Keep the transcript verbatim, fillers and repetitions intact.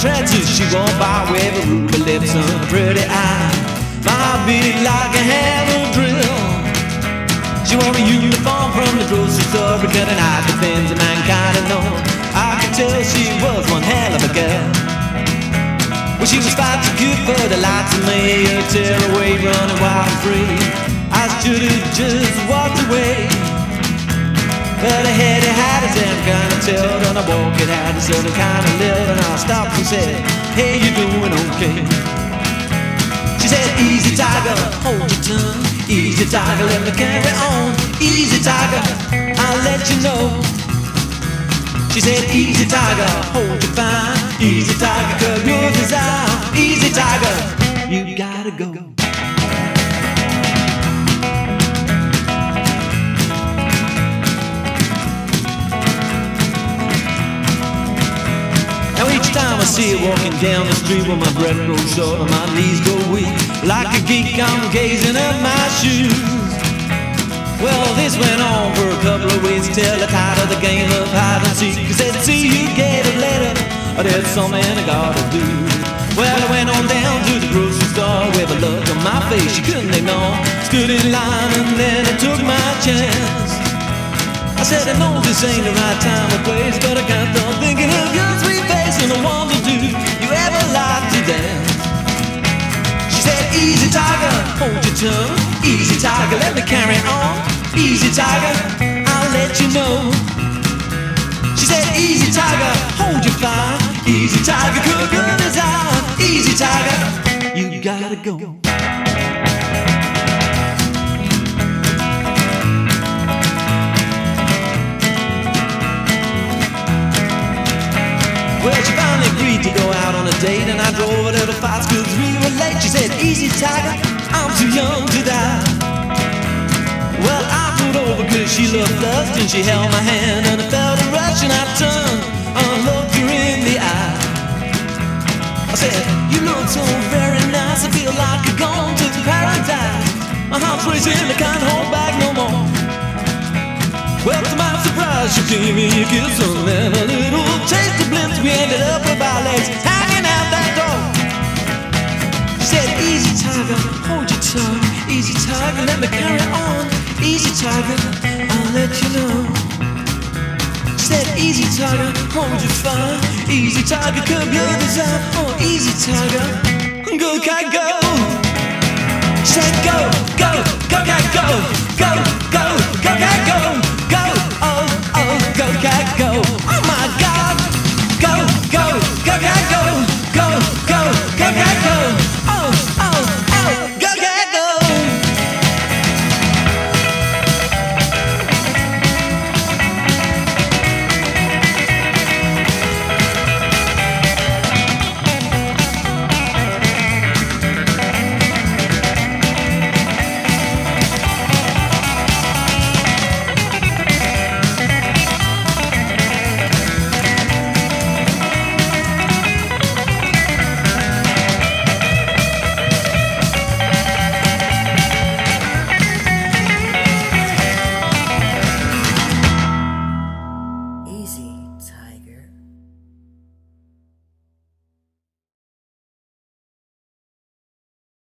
treads as she walked by with a ruby lips and a pretty eye. My beat like a hammer drill. She wore a uniform from the grocery store, because an eye defends a mankind and know. I could tell she was one hell of a girl. Well, she was far too good for the likes of me, a tearaway running wild and free. I should have just walked away, but I had it had a damn kind of tilt, and I walked it had a certain kind of lilt. And I stopped and said, hey, you doing okay? She said, easy tiger, hold your tongue. Easy tiger, let me carry on. Easy tiger, I'll let you know. She said, easy tiger, hold your fine. Easy tiger, curb your desire. Easy tiger, you gotta go. Now each time I see her walking down the street, with my breath grows short and my knees go weak, like a geek I'm gazing at my shoes. Well, this went on for a couple of weeks, till I tired of the game of hide and seek. I said, see you get a letter, or there's something I gotta do. Well, I went on down to the grocery store with a look on my face she couldn't ignore. Stood in line and then I took my chance. I said, I know this ain't the right time or place, but I can't stop thinking of your sweet face, and I wonder, do you ever like to dance? She said, easy tiger, hold your tongue. Easy tiger, let me carry on. Easy tiger, I'll let you know. She said, easy tiger, hold your fire. Easy tiger, cook good as I. Easy tiger, you gotta go. Well, she finally agreed to go out on a date, and I drove a little fast cause we were late. She said, easy tiger, I'm too young to die. Well, I pulled over cause she looked lust, and she held my hand, and I felt a rush, and I turned and looked her in the eye. I said, you look so very nice, I feel like I've gone to paradise. My heart's racing, I can't hold back no more. Well, to my surprise, she gave me a kiss, and then a little taste of bliss. We ended up with our legs hanging out that door. She said, easy tiger, hold your tongue. Easy tiger, let me carry on. Easy tiger, I'll let you know. She said, easy tiger, hold your fire. Easy tiger, curb your desire. Oh, easy tiger, go cat go. She said, go, go.